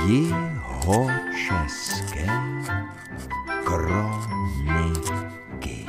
Jihočeské kroniky.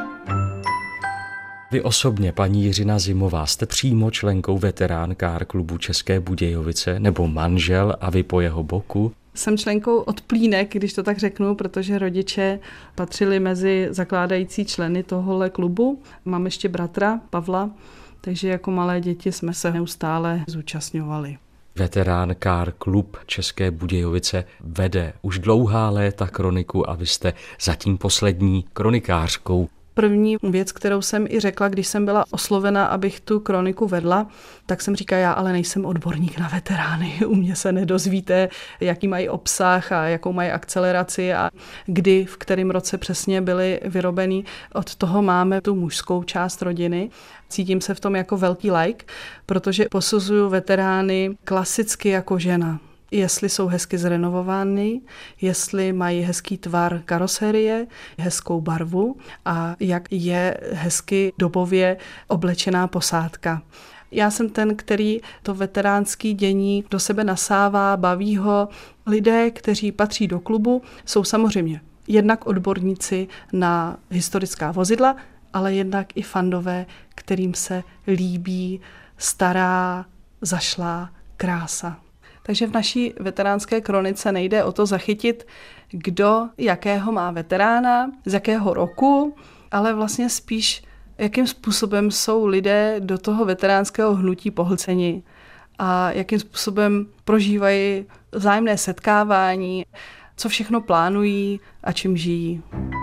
Vy osobně, paní Jiřina Zimová, jste přímo členkou veterán Car Klubu České Budějovice nebo manžel a vy po jeho boku? Jsem členkou od plínek, když to tak řeknu, protože rodiče patřili mezi zakládající členy tohohle klubu. Mám ještě bratra Pavla, takže jako malé děti jsme se neustále zúčastňovali. Veterán Car Klub České Budějovice vede už dlouhá léta kroniku a vy jste zatím poslední kronikářkou. První věc, kterou jsem i řekla, když jsem byla oslovena, abych tu kroniku vedla, tak jsem říkala, já ale nejsem odborník na veterány. U mě se nedozvíte, jaký mají obsah a jakou mají akceleraci a kdy, v kterém roce přesně byly vyrobený. Od toho máme tu mužskou část rodiny. Cítím se v tom jako velký like, protože posuzuju veterány klasicky jako žena. Jestli jsou hezky zrenovovány, jestli mají hezký tvar karoserie, hezkou barvu a jak je hezky dobově oblečená posádka. Já jsem ten, který to veteránský dění do sebe nasává, baví ho. Lidé, kteří patří do klubu, jsou samozřejmě jednak odborníci na historická vozidla, ale jednak i fandové, kterým se líbí stará, zašlá krása. Takže v naší veteránské kronice nejde o to zachytit, kdo jakého má veterána, z jakého roku, ale vlastně spíš, jakým způsobem jsou lidé do toho veteránského hnutí pohlceni a jakým způsobem prožívají vzájemné setkávání, co všechno plánují a čím žijí.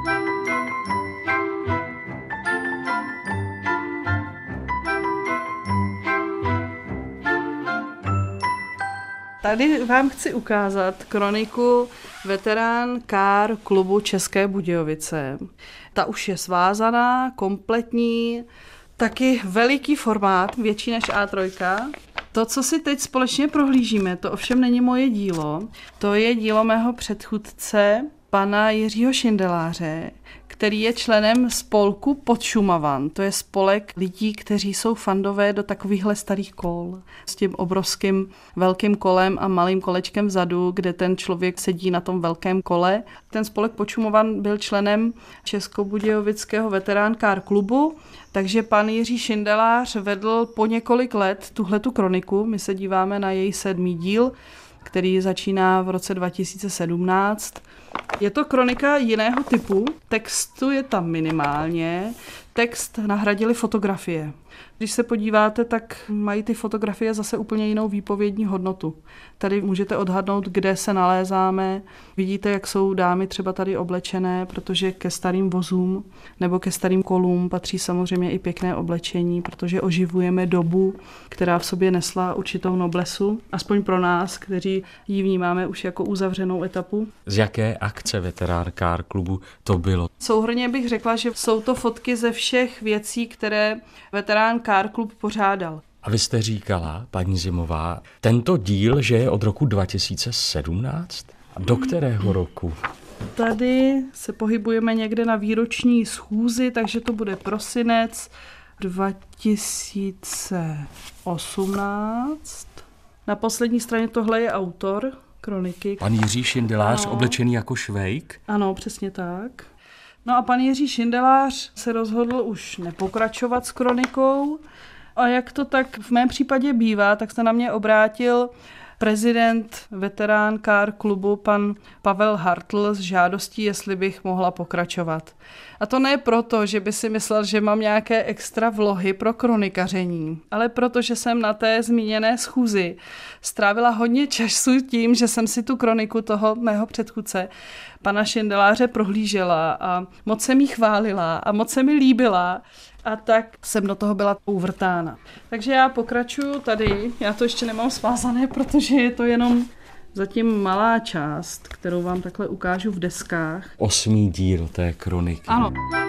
Tady vám chci ukázat kroniku veterán Car Klubu České Budějovice. Ta už je svázaná, kompletní, taky veliký formát, větší než A3. To, co si teď společně prohlížíme, to ovšem není moje dílo. To je dílo mého předchůdce, pana Jiřího Šindeláře, který je členem spolku Podšumavan. To je spolek lidí, kteří jsou fandové do takovýchhle starých kol. S tím obrovským velkým kolem a malým kolečkem vzadu, kde ten člověk sedí na tom velkém kole. Ten spolek Podšumavan byl členem Českobudějovického veterán Car Klubu, takže pan Jiří Šindelář vedl po několik let tuhletu kroniku. My se díváme na její 7. díl, který začíná v roce 2017. Je to kronika jiného typu, textu je tam minimálně, text nahradily fotografie. Když se podíváte, tak mají ty fotografie zase úplně jinou výpovědní hodnotu. Tady můžete odhadnout, kde se nalézáme. Vidíte, jak jsou dámy třeba tady oblečené, protože ke starým vozům nebo ke starým kolům patří samozřejmě i pěkné oblečení, protože oživujeme dobu, která v sobě nesla určitou noblesu, aspoň pro nás, kteří ji vnímáme už jako uzavřenou etapu. Z jaké akce veterán Car Klubu to bylo? Souhrnně bych řekla, že jsou to fotky ze všech věcí, které veterán Car Klub pořádal. A vy jste říkala, paní Zimová, tento díl, že je od roku 2017? A do kterého roku? Tady se pohybujeme někde na výroční schůzi, takže to bude prosinec 2018. Na poslední straně tohle je autor kroniky. Pan Jiří Šindelář, oblečený jako švejk? Ano, přesně tak. No a pan Jiří Šindelář se rozhodl už nepokračovat s kronikou. A jak to tak v mém případě bývá, tak se na mě obrátil prezident veterán Car Klubu pan Pavel Hartl s žádostí, jestli bych mohla pokračovat. A to ne proto, že by si myslel, že mám nějaké extra vlohy pro kronikaření, ale protože jsem na té zmíněné schůzi strávila hodně času tím, že jsem si tu kroniku toho mého předchůdce, pana Šindeláře, prohlížela a moc se mi chválila a moc se mi líbila. A tak jsem do toho byla uvrtána. Takže já pokračuju tady. Já to ještě nemám svázané, protože je to jenom zatím malá část, kterou vám takhle ukážu v deskách. 8. díl té kroniky. Ano.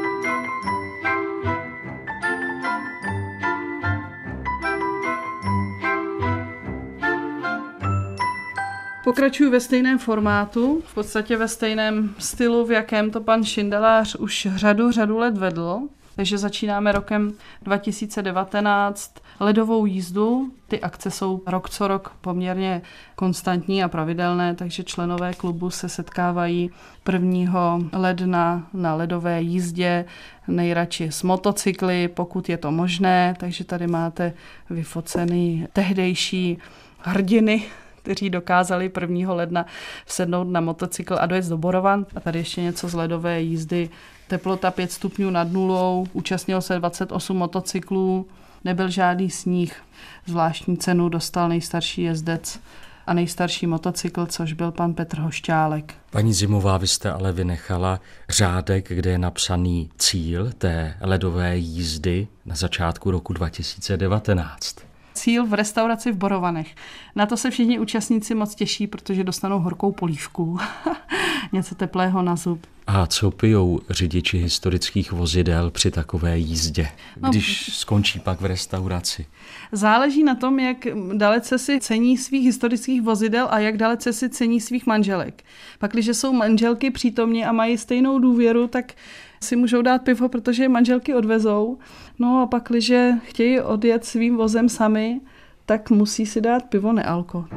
Pokračuju ve stejném formátu, v podstatě ve stejném stylu, v jakém to pan Šindelář už řadu let vedl. Takže začínáme rokem 2019 ledovou jízdu. Ty akce jsou rok co rok poměrně konstantní a pravidelné, takže členové klubu se setkávají 1. ledna na ledové jízdě, nejradši s motocykly, pokud je to možné. Takže tady máte vyfocený tehdejší hrdiny, kteří dokázali 1. ledna vsednout na motocykl a dojet do Borovan. A tady ještě něco z ledové jízdy. Teplota 5 stupňů nad nulou, účastnilo se 28 motocyklů, nebyl žádný sníh. Zvláštní cenu dostal nejstarší jezdec a nejstarší motocykl, což byl pan Petr Hošťálek. Paní Zimová, vy jste ale vynechala řádek, kde je napsaný cíl té ledové jízdy na začátku roku 2019. Cíl v restauraci v Borovanech. Na to se všichni účastníci moc těší, protože dostanou horkou polívku. Něco teplého na zub. A co pijou řidiči historických vozidel při takové jízdě, když skončí pak v restauraci? Záleží na tom, jak dalece si cení svých historických vozidel a jak dalece si cení svých manželek. Pak, když jsou manželky přítomně a mají stejnou důvěru, tak si můžou dát pivo, protože je manželky odvezou. No a pak, když chtějí odjet svým vozem sami, tak musí si dát pivo nealko.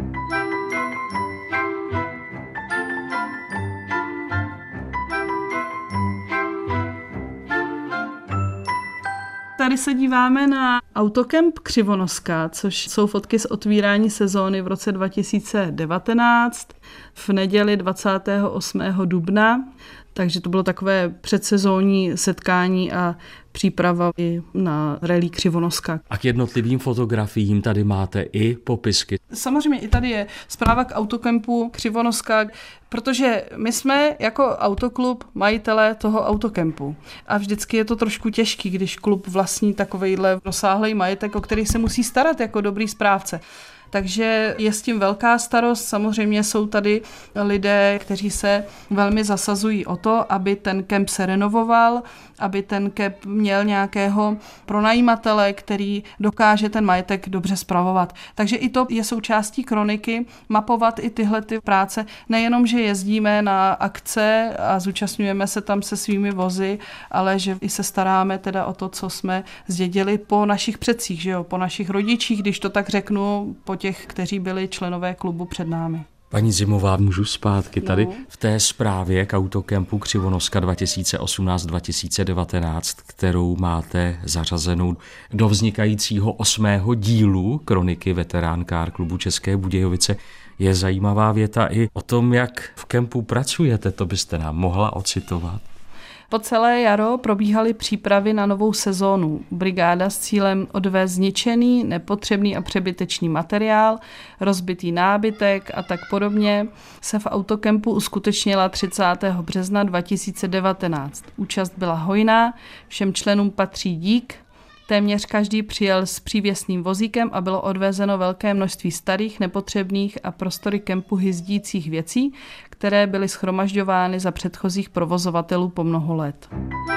Tady se díváme na autokemp Křivonoska, což jsou fotky z otvírání sezóny v roce 2019 v neděli 28. dubna. Takže to bylo takové předsezónní setkání a příprava i na rally Křivonoska. A k jednotlivým fotografiím tady máte i popisky. Samozřejmě i tady je zpráva k autokempu Křivonoska, protože my jsme jako autoklub majitelé toho autokempu. A vždycky je to trošku těžký, když klub vlastní takovejhle rozsáhlej majetek, o který se musí starat jako dobrý správce. Takže je s tím velká starost. Samozřejmě jsou tady lidé, kteří se velmi zasazují o to, aby ten kemp se renovoval, aby ten kemp měl nějakého pronajímatele, který dokáže ten majetek dobře spravovat. Takže i to je součástí kroniky, mapovat i tyhle ty práce. Nejenom, že jezdíme na akce a zúčastňujeme se tam se svými vozy, ale že i se staráme teda o to, co jsme zdědili po našich předcích, že jo? Po našich rodičích, když to tak řeknu, po těch, kteří byli členové klubu před námi. Paní Zimová, můžu zpátky tady v té zprávě k autokempu Křivonoska 2018-2019, kterou máte zařazenou do vznikajícího 8. dílu kroniky Veterán Car klubu České Budějovice, je zajímavá věta i o tom, jak v kempu pracujete. To byste nám mohla ocitovat? Po celé jaro probíhaly přípravy na novou sezónu. Brigáda s cílem odvést zničený, nepotřebný a přebytečný materiál, rozbitý nábytek a tak podobně se v autokempu uskutečnila 30. března 2019. Účast byla hojná, všem členům patří dík. Téměř každý přijel s přívěsným vozíkem a bylo odvezeno velké množství starých, nepotřebných a prostory kempu hyzdících věcí, které byly shromažďovány za předchozích provozovatelů po mnoho let.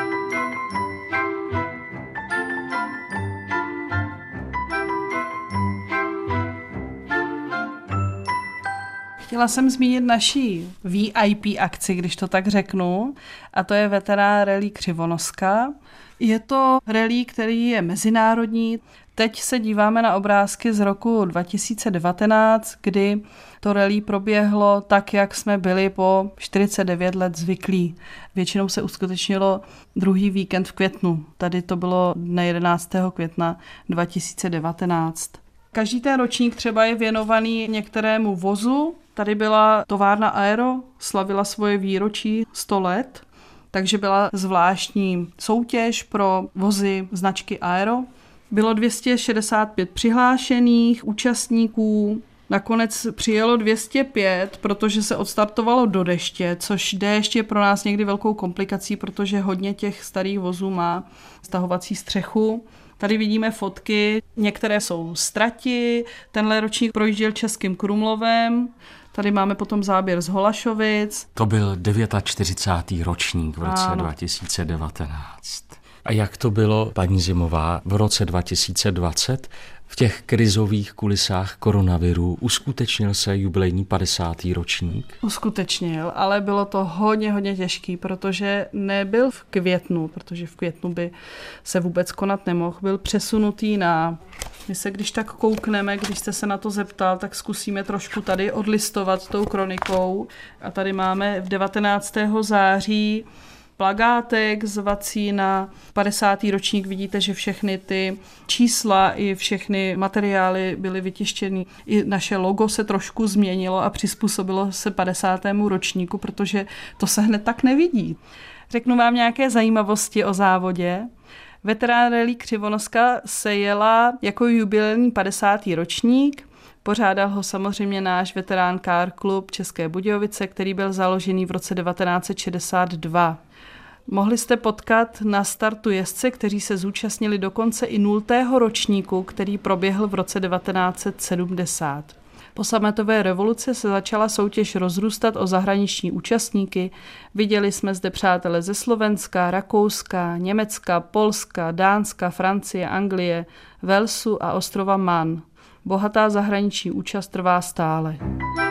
Chtěla jsem zmínit naší VIP akci, když to tak řeknu, a to je Veterán rally Křivonoska. Je to rally, který je mezinárodní. Teď se díváme na obrázky z roku 2019, kdy to rally proběhlo tak, jak jsme byli po 49 let zvyklí. Většinou se uskutečnilo druhý víkend v květnu. Tady to bylo dne 11. května 2019. Každý ten ročník třeba je věnovaný některému vozu. Tady byla továrna Aero, slavila svoje výročí 100 let. Takže byla zvláštní soutěž pro vozy značky Aero. Bylo 265 přihlášených účastníků. Nakonec přijelo 205, protože se odstartovalo do deště, což déšť je pro nás někdy velkou komplikací, protože hodně těch starých vozů má stahovací střechu. Tady vidíme fotky, některé jsou z trati, tenhle ročník projížděl Českým Krumlovem. Tady máme potom záběr z Holašovic. To byl 49. ročník v roce 2019. A jak to bylo, paní Zimová, v roce 2020? V těch krizových kulisách koronaviru uskutečnil se jubilejní 50. ročník? Uskutečnil, ale bylo to hodně těžký, protože nebyl v květnu, protože v květnu by se vůbec konat nemohl. Byl přesunutý my se když tak koukneme, když jste se na to zeptal, tak zkusíme trošku tady odlistovat tou kronikou. A tady máme v 19. září plagátek zvací na 50. ročník. Vidíte, že všechny ty čísla i všechny materiály byly vytištěny. I naše logo se trošku změnilo a přizpůsobilo se 50. ročníku, protože to se hned tak nevidí. Řeknu vám nějaké zajímavosti o závodě. Veterán Rallye Křivonoska se jela jako jubilejní 50. ročník. Pořádal ho samozřejmě náš veterán Car Klub České Budějovice, který byl založený v roce 1962. Mohli jste potkat na startu jezdce, kteří se zúčastnili dokonce i 0. ročníku, který proběhl v roce 1970. Po sametové revoluci se začala soutěž rozrůstat o zahraniční účastníky. Viděli jsme zde přátele ze Slovenska, Rakouska, Německa, Polska, Dánska, Francie, Anglie, Walesu a ostrova Man. Bohatá zahraniční účast trvá stále.